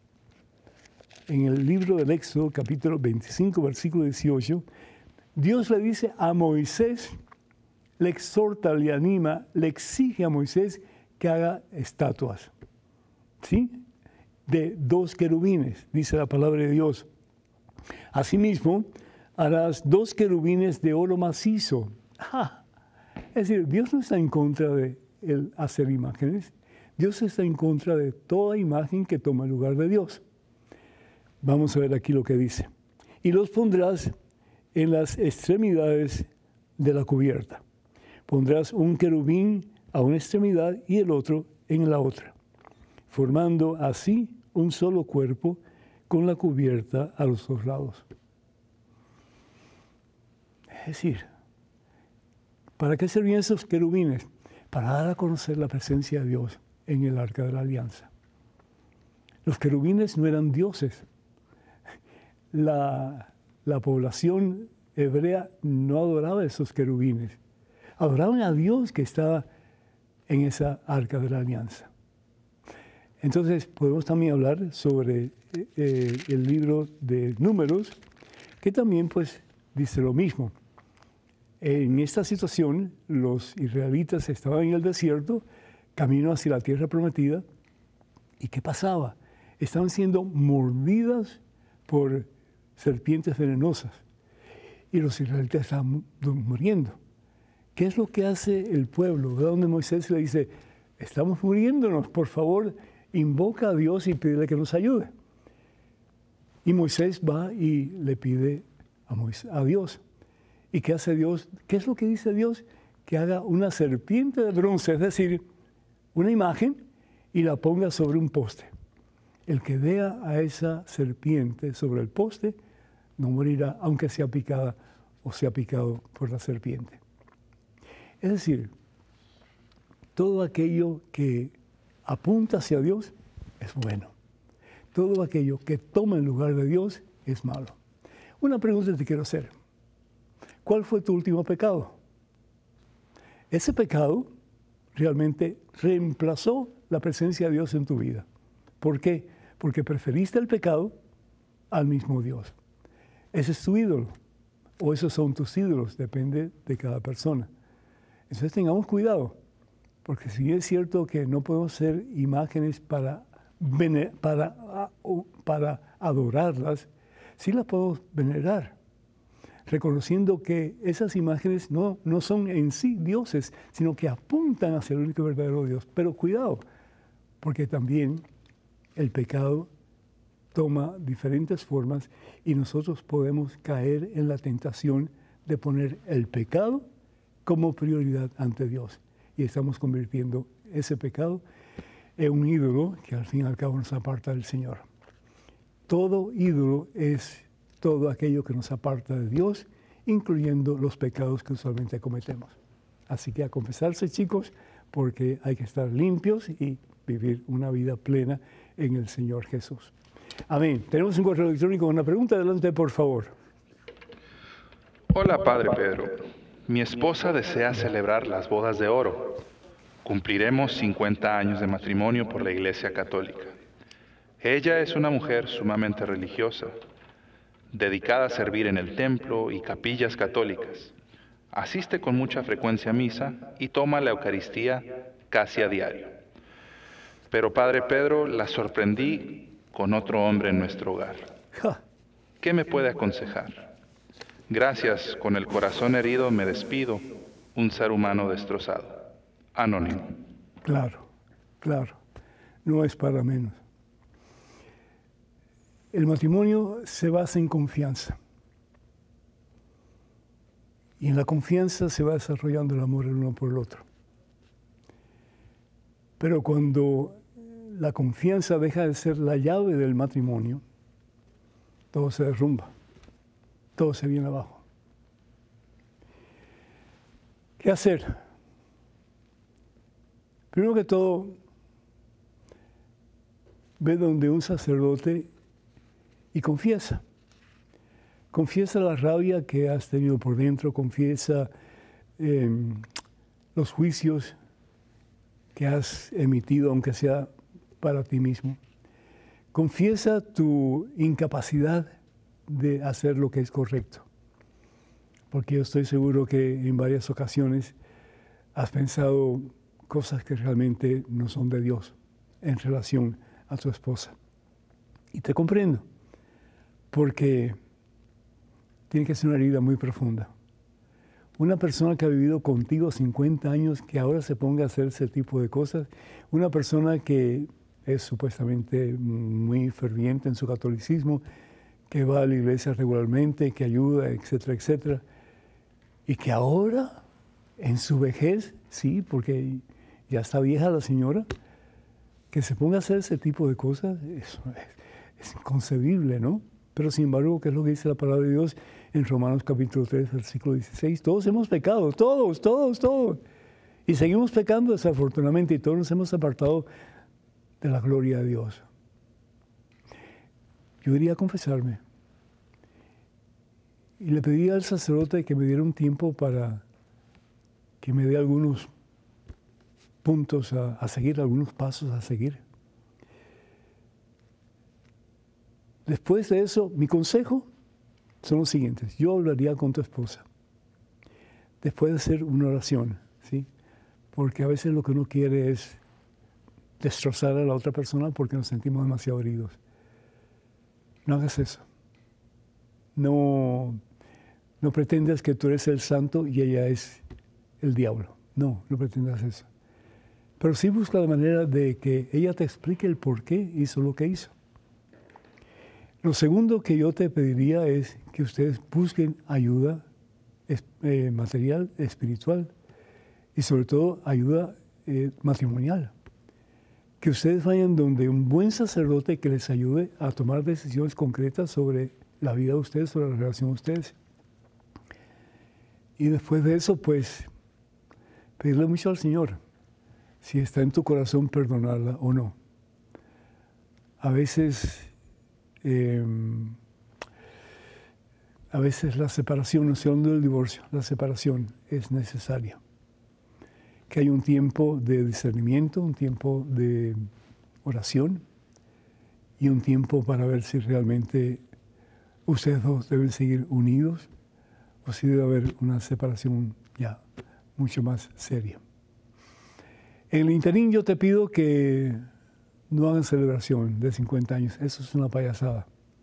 En el libro del Éxodo, capítulo 25, versículo 18, Dios le dice a Moisés, le exhorta, le anima, le exige a Moisés que haga estatuas, ¿sí? De 2 querubines, dice la palabra de Dios. Asimismo, harás 2 querubines de oro macizo. Es decir, Dios no está en contra de el hacer imágenes. Dios está en contra de toda imagen que toma el lugar de Dios. Vamos a ver aquí lo que dice. Y los pondrás en las extremidades de la cubierta. Pondrás un querubín a una extremidad y el otro en la otra, formando así un solo cuerpo con la cubierta a los 2 lados. Es decir, ¿para qué servían esos querubines? Para dar a conocer la presencia de Dios en el arca de la alianza. Los querubines no eran dioses. La población hebrea no adoraba a esos querubines. Adoraban a Dios que estaba en esa arca de la alianza. Entonces, podemos también hablar sobre el libro de Números, que también pues dice lo mismo. En esta situación, los israelitas estaban en el desierto, camino hacia la tierra prometida, ¿y qué pasaba? Estaban siendo mordidas por serpientes venenosas, y los israelitas estaban muriendo. ¿Qué es lo que hace el pueblo? Ve donde Moisés le dice, estamos muriéndonos, por favor, invoca a Dios y pídele que nos ayude. Y Moisés va y le pide a Dios. ¿Y qué hace Dios? ¿Qué es lo que dice Dios? Que haga una serpiente de bronce, es decir, una imagen, y la ponga sobre un poste. El que vea a esa serpiente sobre el poste no morirá, aunque sea picada o sea picado por la serpiente. Es decir, todo aquello que apunta hacia Dios es bueno. Todo aquello que toma el lugar de Dios es malo. Una pregunta te quiero hacer. ¿Cuál fue tu último pecado? Ese pecado realmente reemplazó la presencia de Dios en tu vida. ¿Por qué? Porque preferiste el pecado al mismo Dios. Ese es tu ídolo, o esos son tus ídolos, depende de cada persona. Entonces tengamos cuidado, porque si es cierto que no podemos ser imágenes para adorarlas, sí las podemos venerar, reconociendo que esas imágenes no son en sí dioses, sino que apuntan hacia el único verdadero Dios. Pero cuidado, porque también el pecado toma diferentes formas y nosotros podemos caer en la tentación de poner el pecado como prioridad ante Dios. Y estamos convirtiendo ese pecado en un ídolo que al fin y al cabo nos aparta del Señor. Todo ídolo es todo aquello que nos aparta de Dios, incluyendo los pecados que usualmente cometemos. Así que a confesarse, chicos, porque hay que estar limpios y vivir una vida plena en el Señor Jesús. Amén. Tenemos un correo electrónico con una pregunta. Adelante, por favor. Hola, Padre Pedro. Mi esposa desea celebrar las bodas de oro. Cumpliremos 50 años de matrimonio por la Iglesia Católica. Ella es una mujer sumamente religiosa, dedicada a servir en el templo y capillas católicas. Asiste con mucha frecuencia a misa y toma la Eucaristía casi a diario. Pero, Padre Pedro, la sorprendí con otro hombre en nuestro hogar. ¿Qué me puede aconsejar? Gracias, con el corazón herido me despido, un ser humano destrozado. Anónimo. Claro, no es para menos. El matrimonio se basa en confianza. Y en la confianza se va desarrollando el amor el uno por el otro. Pero cuando la confianza deja de ser la llave del matrimonio, todo se derrumba, todo se viene abajo. ¿Qué hacer? Primero que todo, ve donde un sacerdote y confiesa. Confiesa la rabia que has tenido por dentro, confiesa los juicios que has emitido, aunque sea para ti mismo. Confiesa tu incapacidad de hacer lo que es correcto. Porque yo estoy seguro que en varias ocasiones has pensado cosas que realmente no son de Dios en relación a tu esposa. Y te comprendo, porque tiene que ser una herida muy profunda. Una persona que ha vivido contigo 50 años, que ahora se ponga a hacer ese tipo de cosas, una persona que es supuestamente muy ferviente en su catolicismo, que va a la iglesia regularmente, que ayuda, etcétera, etcétera, y que ahora, en su vejez, sí, porque ya está vieja la señora, que se ponga a hacer ese tipo de cosas, eso es inconcebible, ¿no? Pero sin embargo, ¿qué es lo que dice la palabra de Dios en Romanos capítulo 3, versículo 16. Todos hemos pecado, todos. Y seguimos pecando desafortunadamente y todos nos hemos apartado de la gloria de Dios. Yo iría a confesarme. Y le pedí al sacerdote que me diera un tiempo para que me dé algunos puntos a seguir, algunos pasos a seguir. Después de eso, mi consejo son los siguientes. Yo hablaría con tu esposa. Después de hacer una oración, ¿sí? Porque a veces lo que uno quiere es destrozar a la otra persona porque nos sentimos demasiado heridos. No hagas eso. No pretendas que tú eres el santo y ella es el diablo. No pretendas eso. Pero sí busca la manera de que ella te explique el por qué hizo lo que hizo. Lo segundo que yo te pediría es que ustedes busquen ayuda material, espiritual y sobre todo ayuda matrimonial. Que ustedes vayan donde un buen sacerdote que les ayude a tomar decisiones concretas sobre la vida de ustedes, sobre la relación de ustedes. Y después de eso, pues, pedirle mucho al Señor, si está en tu corazón perdonarla o no. A veces la separación, no estoy hablando del divorcio, la separación es necesaria. Que hay un tiempo de discernimiento, un tiempo de oración y un tiempo para ver si realmente ustedes dos deben seguir unidos o si debe haber una separación ya mucho más seria. En el interín yo te pido que no hagan celebración de 50 años. Eso es una payasada.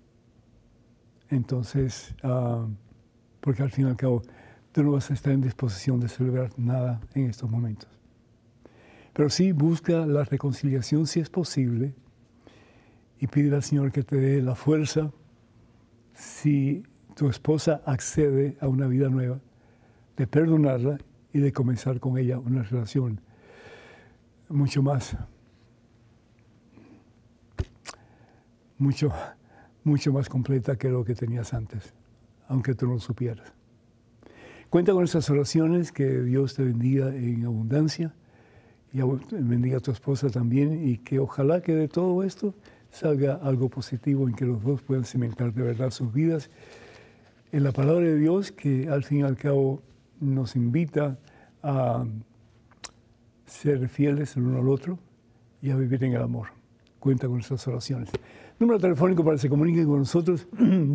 Entonces, porque al fin y al cabo, tú no vas a estar en disposición de celebrar nada en estos momentos. Pero sí busca la reconciliación si es posible y pide al Señor que te dé la fuerza si tu esposa accede a una vida nueva, de perdonarla y de comenzar con ella una relación mucho más completa que lo que tenías antes, aunque tú no lo supieras. Cuenta con estas oraciones, que Dios te bendiga en abundancia y bendiga a tu esposa también, y que ojalá que de todo esto salga algo positivo en que los dos puedan cimentar de verdad sus vidas en la palabra de Dios, que al fin y al cabo nos invita a ser fieles el uno al otro y a vivir en el amor. Cuenta con nuestras oraciones. Número telefónico para que se comuniquen con nosotros,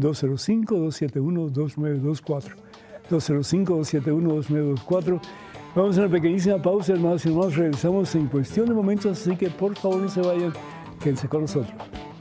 205-271-2924. 205-271-2924. Vamos a una pequeñísima pausa, hermanos y hermanos. Regresamos en cuestión de momentos, así que por favor no se vayan, quédense con nosotros.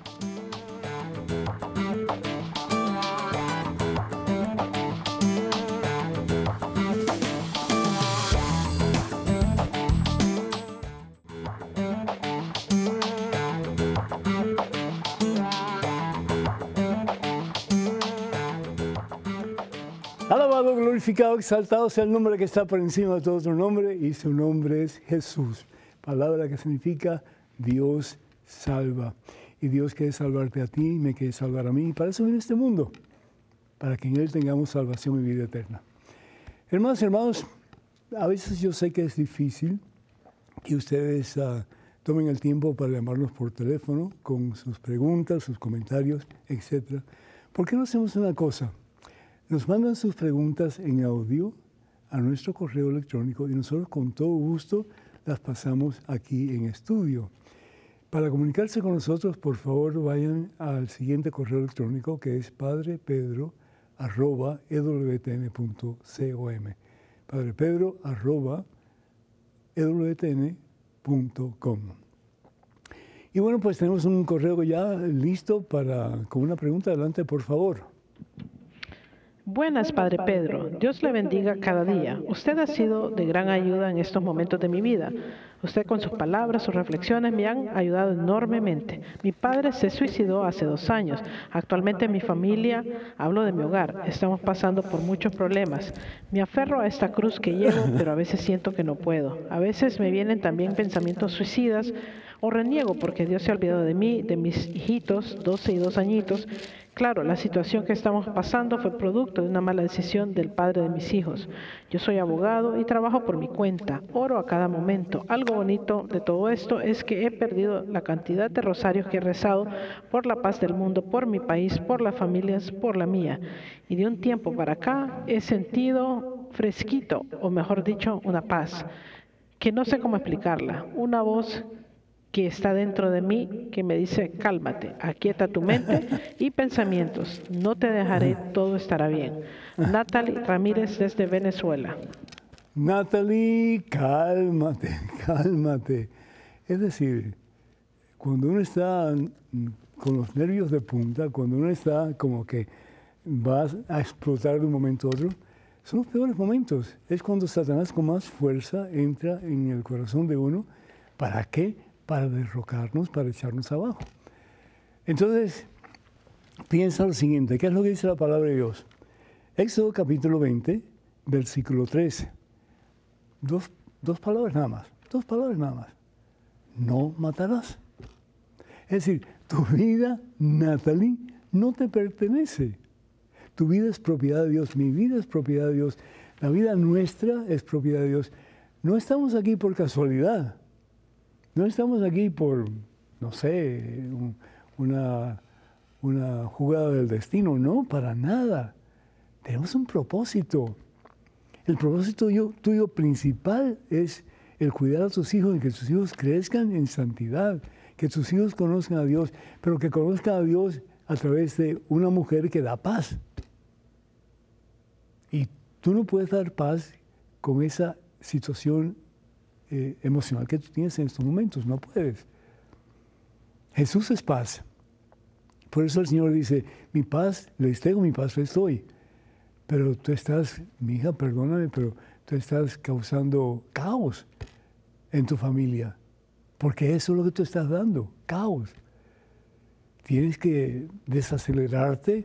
Alabado, glorificado, exaltado sea el nombre que está por encima de todo otro nombre, y su nombre es Jesús. Palabra que significa Dios salva. Y Dios quiere salvarte a ti, me quiere salvar a mí. Y para eso viene este mundo, para que en Él tengamos salvación y vida eterna. Hermanos y hermanos, a veces yo sé que es difícil que ustedes tomen el tiempo para llamarnos por teléfono con sus preguntas, sus comentarios, etc. ¿Por qué no hacemos una cosa? Nos mandan sus preguntas en audio a nuestro correo electrónico y nosotros con todo gusto las pasamos aquí en estudio. Para comunicarse con nosotros, por favor, vayan al siguiente correo electrónico, que es padrepedro@ewtn.com. padrepedro@ewtn.com. Y bueno, pues tenemos un correo ya listo con una pregunta. Adelante, por favor. Buenas, Padre Pedro. Dios le bendiga cada día. Usted ha sido de gran ayuda en estos momentos de mi vida. Usted con sus palabras, sus reflexiones me han ayudado enormemente. Mi padre se suicidó hace 2 años. Actualmente en mi familia, hablo de mi hogar, estamos pasando por muchos problemas. Me aferro a esta cruz que llevo, pero a veces siento que no puedo. A veces me vienen también pensamientos suicidas o reniego porque Dios se ha olvidado de mí, de mis hijitos, 12 y 2 añitos. Claro, la situación que estamos pasando fue producto de una mala decisión del padre de mis hijos. Yo soy abogado y trabajo por mi cuenta. Oro a cada momento. Algo bonito de todo esto es que he perdido la cantidad de rosarios que he rezado por la paz del mundo, por mi país, por las familias, por la mía. Y de un tiempo para acá he sentido fresquito, o mejor dicho, una paz, que no sé cómo explicarla. Una voz que está dentro de mí, que me dice, cálmate, aquieta tu mente y pensamientos, no te dejaré, todo estará bien. Natalie Ramírez desde Venezuela. Natalie, cálmate, cálmate. Es decir, cuando uno está con los nervios de punta, cuando uno está como que vas a explotar de un momento a otro, son los peores momentos. Es cuando Satanás con más fuerza entra en el corazón de uno. ¿Para qué? Para derrocarnos, para echarnos abajo. Entonces, piensa lo siguiente, ¿qué es lo que dice la palabra de Dios? Éxodo capítulo 20, versículo 13. Dos palabras nada más, No matarás. Es decir, tu vida, Natalie, no te pertenece. Tu vida es propiedad de Dios, mi vida es propiedad de Dios, la vida nuestra es propiedad de Dios. No estamos aquí por casualidad. No estamos aquí por, no sé, una jugada del destino, no, para nada. Tenemos un propósito. El propósito tuyo principal es el cuidar a tus hijos y que tus hijos crezcan en santidad, que tus hijos conozcan a Dios, pero que conozcan a Dios a través de una mujer que da paz. Y tú no puedes dar paz con esa situación emocional que tú tienes en estos momentos, no puedes. Jesús es paz. Por eso el Señor dice, mi paz les tengo, mi paz les doy. Pero tú estás, mi hija, perdóname, pero tú estás causando caos en tu familia. Porque eso es lo que tú estás dando, caos. Tienes que desacelerarte,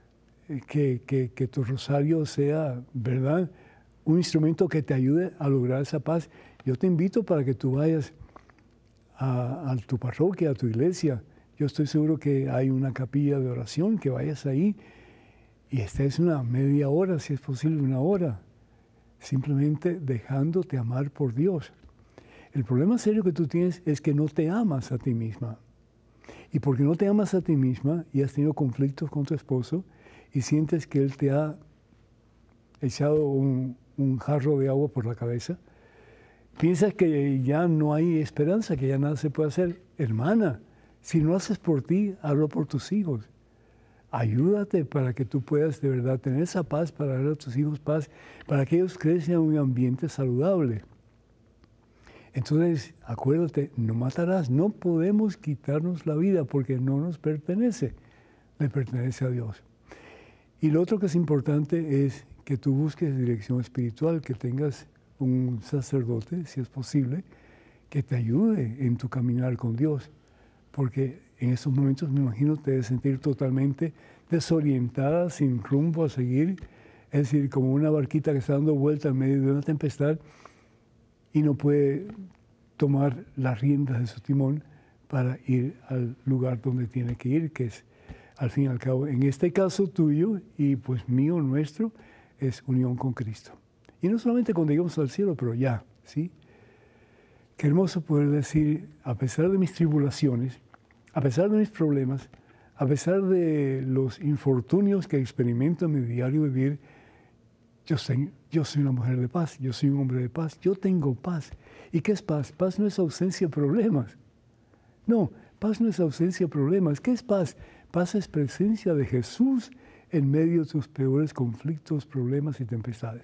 que tu rosario sea, ¿verdad?, un instrumento que te ayude a lograr esa paz. Yo te invito para que tú vayas a tu parroquia, a tu iglesia. Yo estoy seguro que hay una capilla de oración, que vayas ahí y estés una media hora, si es posible, una hora, simplemente dejándote amar por Dios. El problema serio que tú tienes es que no te amas a ti misma. Y porque no te amas a ti misma y has tenido conflictos con tu esposo y sientes que él te ha echado un jarro de agua por la cabeza, piensas que ya no hay esperanza, que ya nada se puede hacer. Hermana, si no haces por ti, hazlo por tus hijos. Ayúdate para que tú puedas de verdad tener esa paz, para dar a tus hijos paz, para que ellos crezcan en un ambiente saludable. Entonces, acuérdate, no matarás. No podemos quitarnos la vida porque no nos pertenece, le pertenece a Dios. Y lo otro que es importante es que tú busques dirección espiritual, que tengas un sacerdote, si es posible, que te ayude en tu caminar con Dios. Porque en estos momentos, me imagino, te debes sentir totalmente desorientada, sin rumbo a seguir. Es decir, como una barquita que está dando vuelta en medio de una tempestad y no puede tomar las riendas de su timón para ir al lugar donde tiene que ir, que es, al fin y al cabo, en este caso tuyo y pues mío, nuestro, es unión con Cristo. Y no solamente cuando llegamos al cielo, pero ya, ¿sí? Qué hermoso poder decir, a pesar de mis tribulaciones, a pesar de mis problemas, a pesar de los infortunios que experimento en mi diario vivir, yo soy una mujer de paz, yo soy un hombre de paz, yo tengo paz. ¿Y qué es paz? Paz no es ausencia de problemas. No, paz no es ausencia de problemas. ¿Qué es paz? Paz es presencia de Jesús en medio de tus peores conflictos, problemas y tempestades.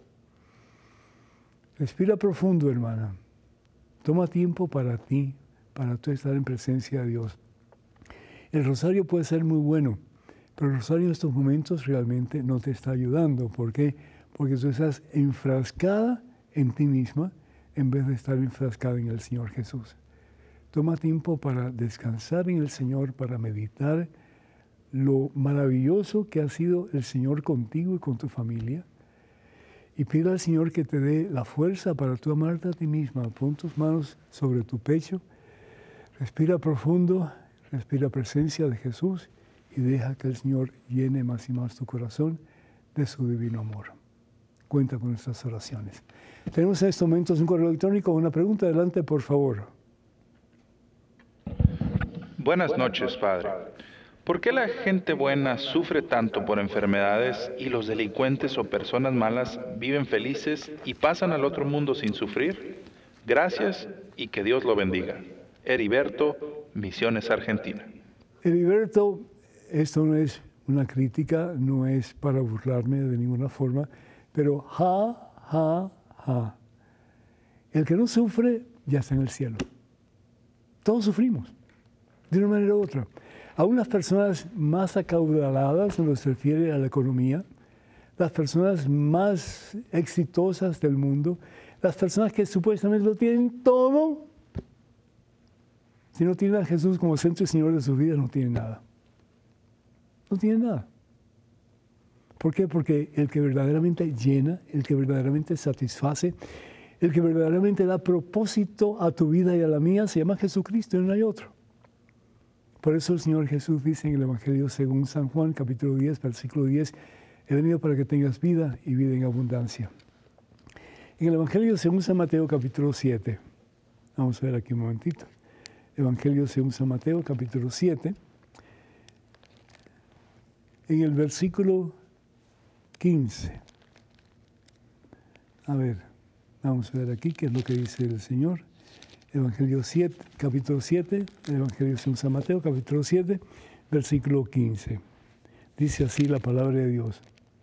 Respira profundo, hermana. Toma tiempo para ti, para tú estar en presencia de Dios. El rosario puede ser muy bueno, pero el rosario en estos momentos realmente no te está ayudando. ¿Por qué? Porque tú estás enfrascada en ti misma en vez de estar enfrascada en el Señor Jesús. Toma tiempo para descansar en el Señor, para meditar lo maravilloso que ha sido el Señor contigo y con tu familia. Y pide al Señor que te dé la fuerza para tú amarte a ti misma. Pon tus manos sobre tu pecho, respira profundo, respira presencia de Jesús y deja que el Señor llene más y más tu corazón de su divino amor. Cuenta con nuestras oraciones. Tenemos en estos momentos un correo electrónico. Una pregunta, adelante, por favor. Buenas noches, Padre. ¿Por qué la gente buena sufre tanto por enfermedades y los delincuentes o personas malas viven felices y pasan al otro mundo sin sufrir? Gracias y que Dios lo bendiga. Heriberto, Misiones, Argentina. Heriberto, esto no es una crítica, no es para burlarme de ninguna forma, pero el que no sufre ya está en el cielo. Todos sufrimos, de una manera u otra. Aún las personas más acaudaladas, en lo que se refiere a la economía, las personas más exitosas del mundo, las personas que supuestamente lo tienen todo, si no tienen a Jesús como centro y Señor de sus vidas, no tienen nada. No tienen nada. ¿Por qué? Porque el que verdaderamente llena, el que verdaderamente satisface, el que verdaderamente da propósito a tu vida y a la mía, se llama Jesucristo y no hay otro. Por eso el Señor Jesús dice en el Evangelio según San Juan, capítulo 10, versículo 10, he venido para que tengas vida y vida en abundancia. En el Evangelio según San Mateo, capítulo 7, vamos a ver aquí un momentito. Evangelio según San Mateo, capítulo 7, en el versículo 15. A ver, vamos a ver aquí qué es lo que dice el Señor. Evangelio 7, capítulo 7, Evangelio según San Mateo, capítulo 7, versículo 15. Dice así la palabra de Dios.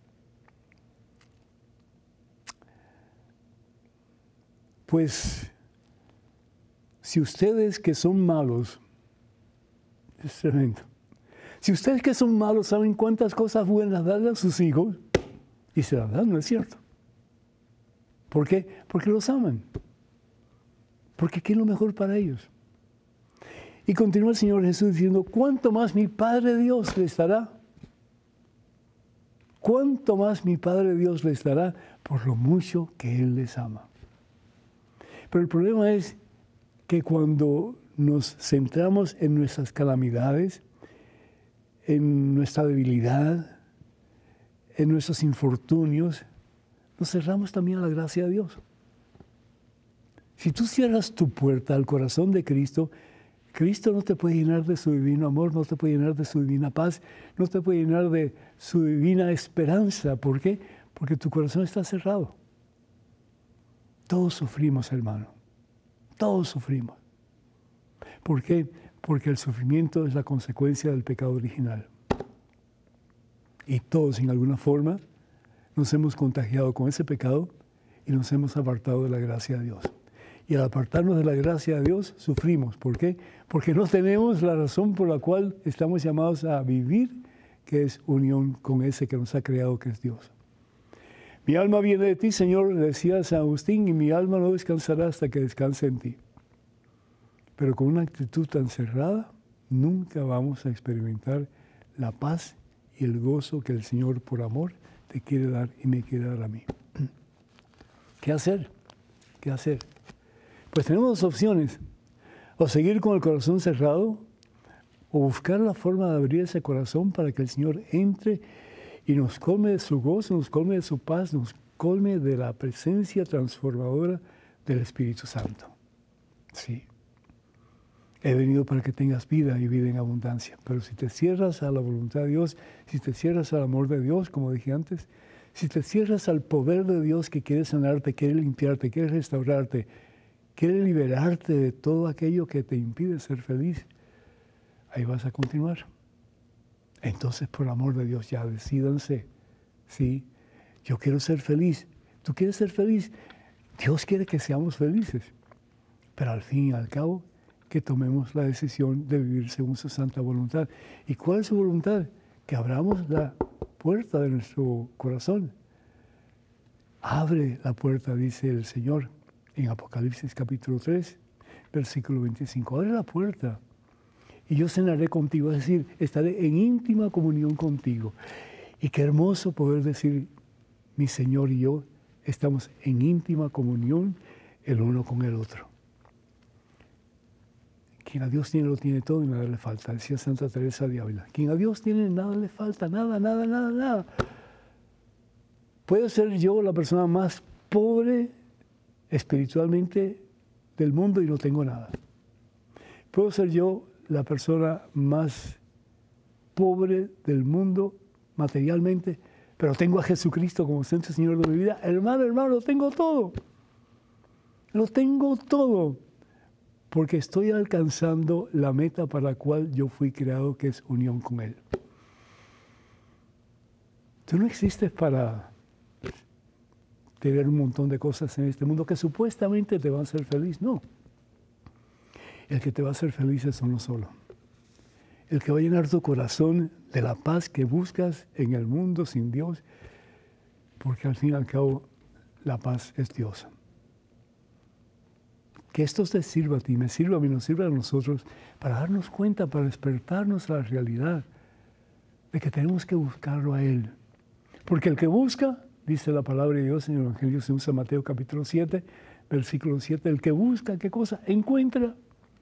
Pues, si ustedes que son malos, es tremendo, si ustedes que son malos saben cuántas cosas buenas darle a sus hijos, y se las dan, ¿no es cierto? ¿Por qué? Porque los aman. Porque ¿qué es lo mejor para ellos? Y continúa el Señor Jesús diciendo, ¿cuánto más mi Padre Dios les dará? ¿Cuánto más mi Padre Dios les dará por lo mucho que Él les ama? Pero el problema es que cuando nos centramos en nuestras calamidades, en nuestra debilidad, en nuestros infortunios, nos cerramos también a la gracia de Dios. Si tú cierras tu puerta al corazón de Cristo, Cristo no te puede llenar de su divino amor, no te puede llenar de su divina paz, no te puede llenar de su divina esperanza. ¿Por qué? Porque tu corazón está cerrado. Todos sufrimos, hermano. Todos sufrimos. ¿Por qué? Porque el sufrimiento es la consecuencia del pecado original. Y todos, en alguna forma, nos hemos contagiado con ese pecado y nos hemos apartado de la gracia de Dios. Y al apartarnos de la gracia de Dios, sufrimos. ¿Por qué? Porque no tenemos la razón por la cual estamos llamados a vivir, que es unión con ese que nos ha creado, que es Dios. Mi alma viene de ti, Señor, decía San Agustín, y mi alma no descansará hasta que descanse en ti. Pero con una actitud tan cerrada, nunca vamos a experimentar la paz y el gozo que el Señor, por amor, te quiere dar y me quiere dar a mí. ¿Qué hacer? ¿Qué hacer? Pues tenemos dos opciones. O seguir con el corazón cerrado, o buscar la forma de abrir ese corazón para que el Señor entre y nos colme de su gozo, nos colme de su paz, nos colme de la presencia transformadora del Espíritu Santo. Sí. He venido para que tengas vida y vida en abundancia. Pero si te cierras a la voluntad de Dios, si te cierras al amor de Dios, como dije antes, si te cierras al poder de Dios que quiere sanarte, quiere limpiarte, quiere restaurarte, quiere liberarte de todo aquello que te impide ser feliz, ahí vas a continuar. Entonces, por amor de Dios, ya decídanse. Sí, yo quiero ser feliz. ¿Tú quieres ser feliz? Dios quiere que seamos felices. Pero al fin y al cabo, que tomemos la decisión de vivir según su santa voluntad. ¿Y cuál es su voluntad? Que abramos la puerta de nuestro corazón. Abre la puerta, dice el Señor en Apocalipsis capítulo 3, versículo 25. Abre la puerta y yo cenaré contigo, es decir, estaré en íntima comunión contigo. Y qué hermoso poder decir, mi Señor y yo estamos en íntima comunión el uno con el otro. Quien a Dios tiene, lo tiene todo y nada le falta, decía Santa Teresa de Ávila. Quien a Dios tiene, nada le falta, nada, nada, nada, nada. Puedo ser yo la persona más pobre espiritualmente del mundo y no tengo nada. Puedo ser yo la persona más pobre del mundo materialmente, pero tengo a Jesucristo como centro y Señor de mi vida. Hermano, lo tengo todo. Lo tengo todo. Porque estoy alcanzando la meta para la cual yo fui creado, que es unión con Él. Tú no existes para tener un montón de cosas en este mundo que supuestamente te van a hacer feliz. No. El que te va a hacer feliz es uno solo. El que va a llenar tu corazón de la paz que buscas en el mundo sin Dios, porque al fin y al cabo la paz es Dios. Que esto te sirva a ti, me sirva a mí, nos sirva a nosotros para darnos cuenta, para despertarnos a la realidad de que tenemos que buscarlo a Él. Porque el que busca, dice la palabra de Dios en el Evangelio según San Mateo capítulo 7, versículo 7, el que busca, ¿qué cosa? Encuentra.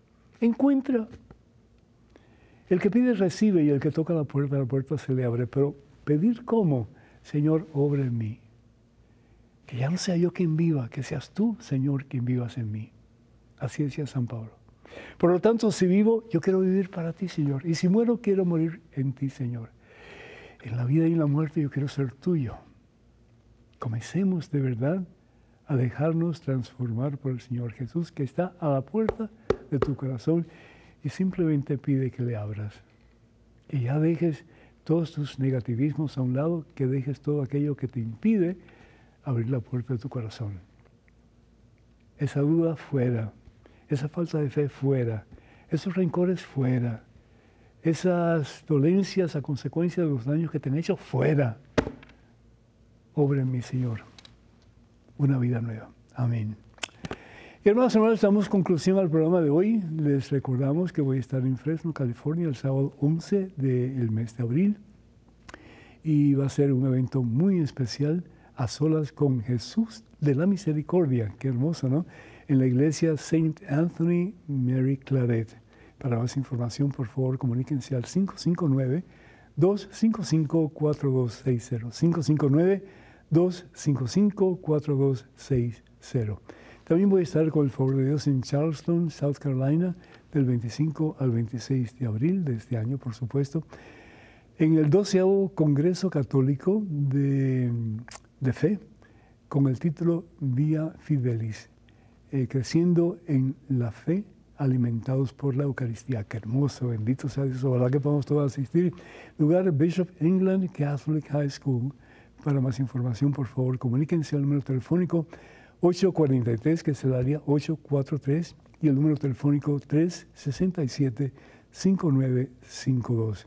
El que pide recibe y el que toca la puerta se le abre. Pero pedir ¿cómo? Señor, obra en mí. Que ya no sea yo quien viva, que seas tú, Señor, quien vivas en mí. Así decía San Pablo. Por lo tanto, si vivo, yo quiero vivir para ti, Señor. Y si muero, quiero morir en ti, Señor. En la vida y en la muerte yo quiero ser tuyo. Comencemos de verdad a dejarnos transformar por el Señor Jesús, que está a la puerta de tu corazón y simplemente pide que le abras. Que ya dejes todos tus negativismos a un lado, que dejes todo aquello que te impide abrir la puerta de tu corazón. Esa duda fuera, esa falta de fe fuera, esos rencores fuera, esas dolencias a consecuencia de los daños que te han hecho fuera. Obra en mí, Señor, una vida nueva. Amén. Y hermanos, damos conclusión al programa de hoy. Les recordamos que voy a estar en Fresno, California, el sábado 11 del mes de abril. Y va a ser un evento muy especial, a solas con Jesús de la Misericordia. Qué hermoso, ¿no? En la iglesia St. Anthony Mary Claret. Para más información, por favor, comuníquense al 559-255-4260. 559-255-4260. También voy a estar, con el favor de Dios, en Charleston, South Carolina, del 25 al 26 de abril de este año, por supuesto, en el 12º Congreso Católico de Fe, con el título Via Fidelis, creciendo en la fe, alimentados por la Eucaristía. Qué hermoso, bendito sea Dios, ojalá que podamos todos asistir. Lugar Bishop England Catholic High School. Para más información, por favor, comuníquense al número telefónico 843, que es el área 843, y el número telefónico 367-5952.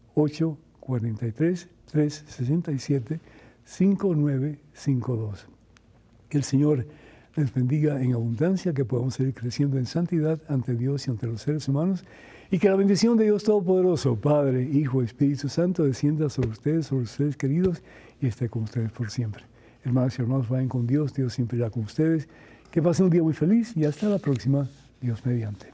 843-367-5952. Que el Señor les bendiga en abundancia, que podamos seguir creciendo en santidad ante Dios y ante los seres humanos, y que la bendición de Dios Todopoderoso, Padre, Hijo, Espíritu Santo, descienda sobre ustedes queridos, y esté con ustedes por siempre. Hermanos y hermanos, vayan con Dios, Dios siempre irá con ustedes. Que pasen un día muy feliz y hasta la próxima, Dios mediante.